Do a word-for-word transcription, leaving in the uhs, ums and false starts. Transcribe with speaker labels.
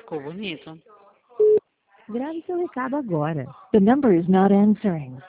Speaker 1: ficou bonito.
Speaker 2: Grave seu recado agora. The number is not answering.